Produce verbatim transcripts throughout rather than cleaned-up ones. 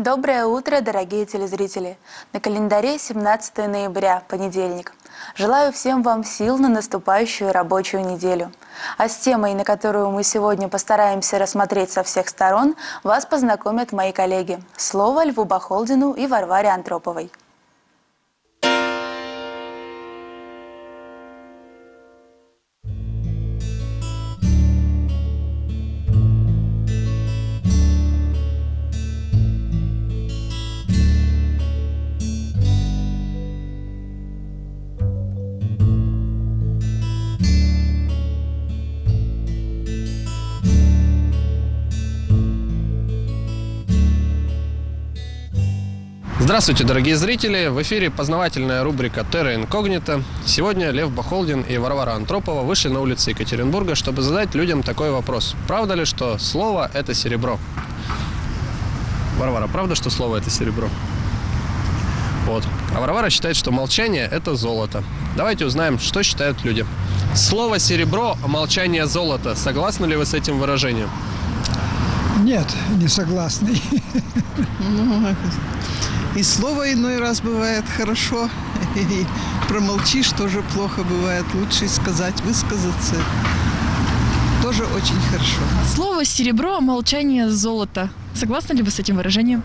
Доброе утро, дорогие телезрители! На календаре семнадцатое ноября, понедельник. Желаю всем вам сил на наступающую рабочую неделю. А с темой, на которую мы сегодня постараемся рассмотреть со всех сторон, вас познакомят мои коллеги. Слово Льву Бахолдину и Варваре Антроповой. Здравствуйте, дорогие зрители! В эфире познавательная рубрика «Терра Инкогнита». Сегодня Лев Бахолдин и Варвара Антропова вышли на улицы Екатеринбурга, чтобы задать людям такой вопрос. Правда ли, что слово – это серебро? Варвара, правда, что слово – это серебро? Вот. А Варвара считает, что молчание – это золото. Давайте узнаем, что считают люди. Слово «серебро», а молчание – золото. Согласны ли вы с этим выражением? Нет, не согласны. И слово иной раз бывает хорошо, и промолчишь тоже плохо бывает. Лучше сказать, высказаться тоже очень хорошо. Слово «серебро», а молчание «золото». Согласны ли вы с этим выражением?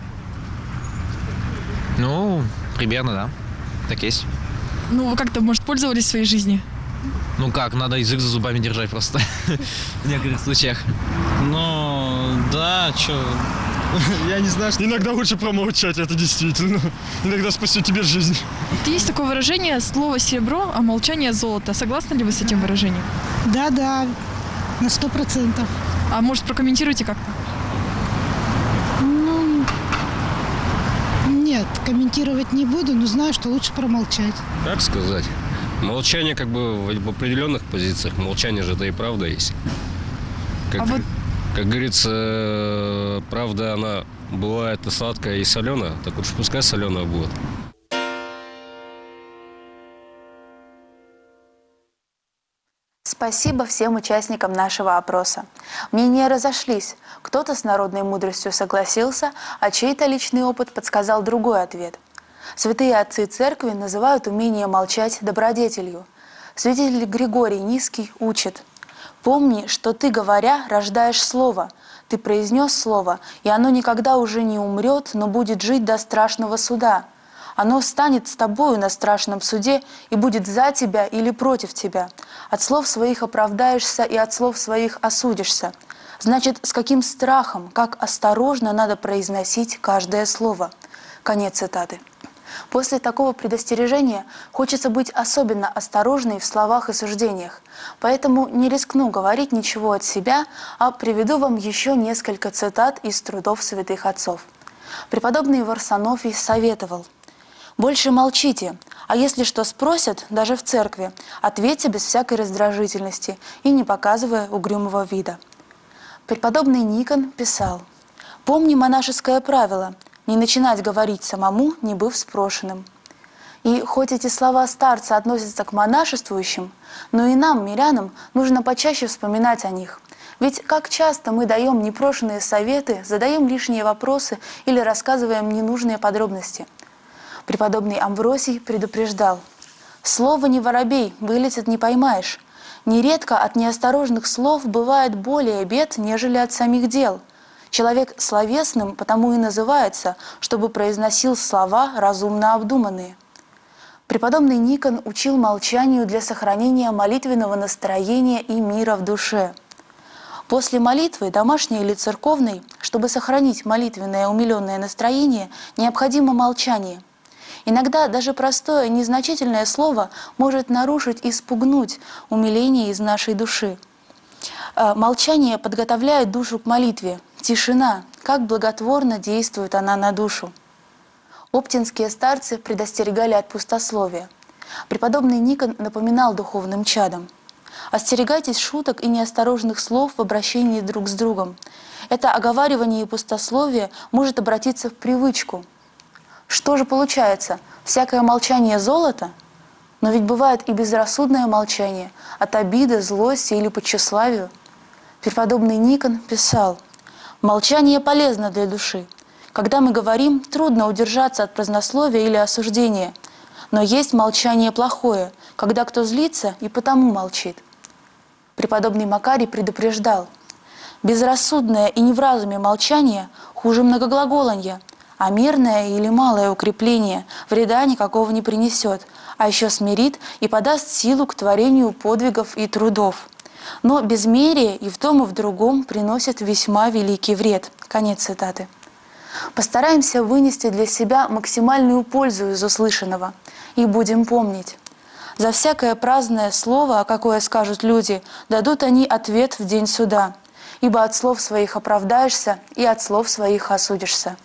Ну, примерно, да. Так есть. Ну, вы как-то, может, пользовались в своей жизни? Ну как, надо язык за зубами держать просто. В некоторых случаях. Ну, да, что... Я не знаю, что... Иногда лучше промолчать, это действительно. Иногда спасет тебе жизнь. Есть такое выражение «слово серебро, а молчание золото». Согласны ли вы с этим выражением? Да, да, на сто процентов. А может, прокомментируйте как-то? Ну, нет, комментировать не буду, но знаю, что лучше промолчать. Как сказать? Молчание как бы в определенных позициях. Молчание же это и правда есть. Как, а вот... как говорится, правда, она бывает и сладкая, и соленая. Так уж пускай соленая будет. Спасибо всем участникам нашего опроса. Мнения разошлись. Кто-то с народной мудростью согласился, а чей-то личный опыт подсказал другой ответ. Святые отцы церкви называют умение молчать добродетелью. Святитель Григорий Низкий учит: «Помни, что ты, говоря, рождаешь слово. Ты произнес слово, и оно никогда уже не умрет, но будет жить до страшного суда. Оно станет с тобою на страшном суде и будет за тебя или против тебя. От слов своих оправдаешься и от слов своих осудишься». Значит, с каким страхом, как осторожно надо произносить каждое слово. Конец цитаты. После такого предостережения хочется быть особенно осторожной в словах и суждениях. Поэтому не рискну говорить ничего от себя, а приведу вам еще несколько цитат из трудов святых отцов. Преподобный Варсонофий советовал: «Больше молчите, а если что спросят, даже в церкви, ответьте без всякой раздражительности и не показывая угрюмого вида». Преподобный Никон писал: «Помни монашеское правило – не начинать говорить самому, не быв спрошенным». И хоть эти слова старца относятся к монашествующим, но и нам, мирянам, нужно почаще вспоминать о них. Ведь как часто мы даем непрошенные советы, задаем лишние вопросы или рассказываем ненужные подробности. Преподобный Амвросий предупреждал: «Слово не воробей, вылетит не поймаешь. Нередко от неосторожных слов бывает более бед, нежели от самих дел. Человек словесным потому и называется, чтобы произносил слова разумно обдуманные». Преподобный Никон учил молчанию для сохранения молитвенного настроения и мира в душе. После молитвы, домашней или церковной, чтобы сохранить молитвенное умиленное настроение, необходимо молчание. Иногда даже простое, незначительное слово может нарушить и спугнуть умиление из нашей души. Молчание подготовляет душу к молитве. Тишина, как благотворно действует она на душу. Оптинские старцы предостерегали от пустословия. Преподобный Никон напоминал духовным чадам: «Остерегайтесь шуток и неосторожных слов в обращении друг с другом. Это оговаривание и пустословие может обратиться в привычку». Что же получается? Всякое молчание – золото? Но ведь бывает и безрассудное молчание от обиды, злости или по тщеславию. Преподобный Никон писал: «Молчание полезно для души. Когда мы говорим, трудно удержаться от празднословия или осуждения. Но есть молчание плохое, когда кто злится и потому молчит. Преподобный Макарий предупреждал: безрассудное и не в разуме молчание хуже многоглаголанья, а мирное или малое укрепление вреда никакого не принесет, а еще смирит и подаст силу к творению подвигов и трудов. Но безмерие и в том, и в другом приносит весьма великий вред. Конец цитаты. Постараемся вынести для себя максимальную пользу из услышанного и будем помнить: за всякое праздное слово, какое скажут люди, дадут они ответ в день суда, ибо от слов своих оправдаешься и от слов своих осудишься.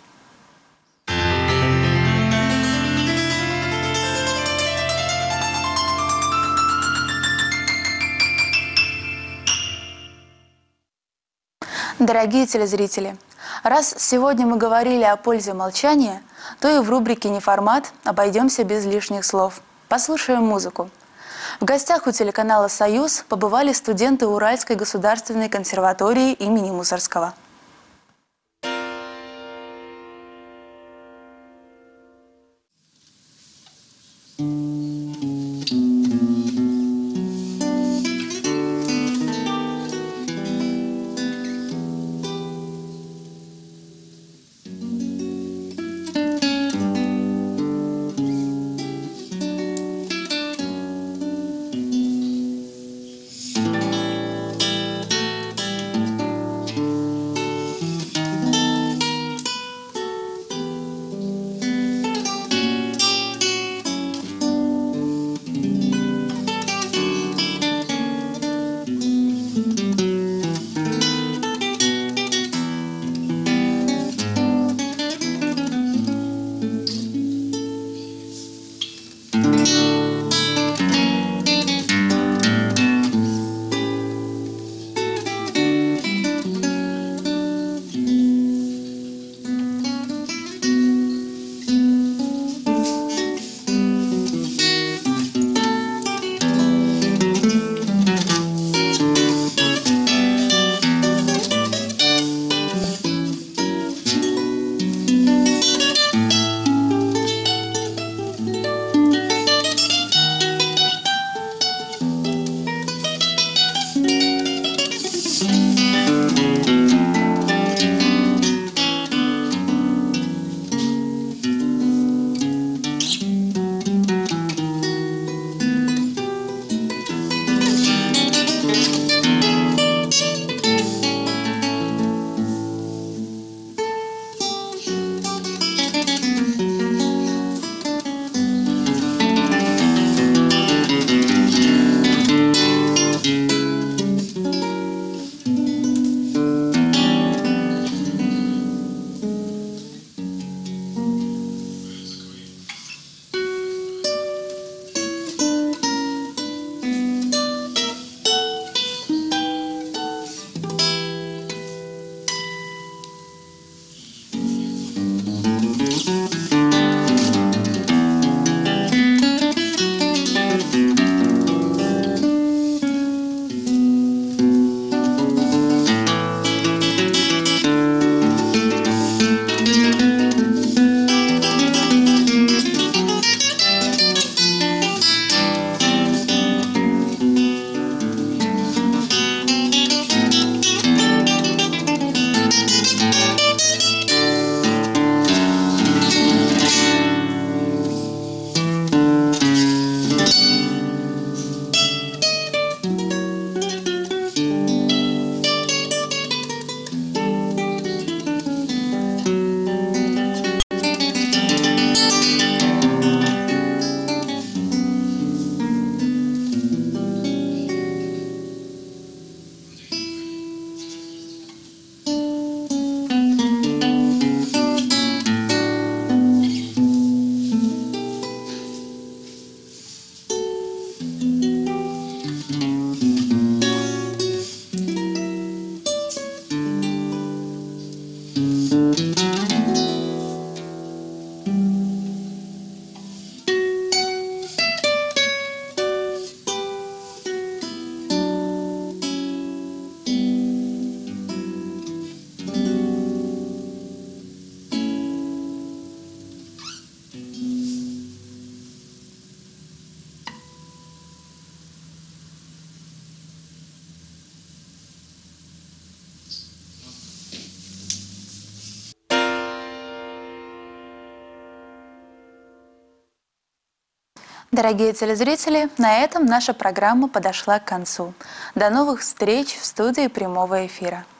Дорогие телезрители, раз сегодня мы говорили о пользе молчания, то и в рубрике «Неформат» обойдемся без лишних слов. Послушаем музыку. В гостях у телеканала «Союз» побывали студенты Уральской государственной консерватории имени Мусоргского. Дорогие телезрители, на этом наша программа подошла к концу. До новых встреч в студии прямого эфира.